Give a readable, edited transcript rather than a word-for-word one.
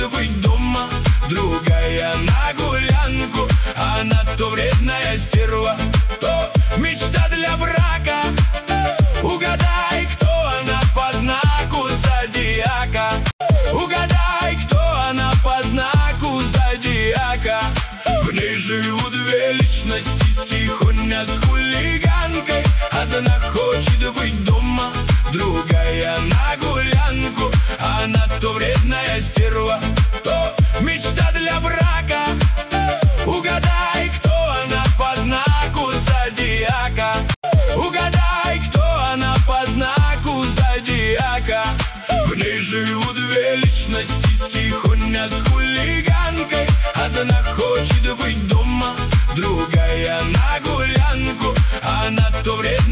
быть дома, другая на гулянку. Она то вредная стерва, то мечта для брака. Угадай, кто она по знаку зодиака. Угадай, кто она по знаку зодиака. В ней живут две личности, тихоня с хулиганкой. Одна хочет быть дома, другая на гулянку. Она то вредная стерва, то мечта для брака. Угадай, кто она по знаку зодиака. Угадай, кто она по знаку зодиака. В ней живут две личности, тихоня с хулиганкой. Одна хочет быть дома, другая на гулянку. Она то вредная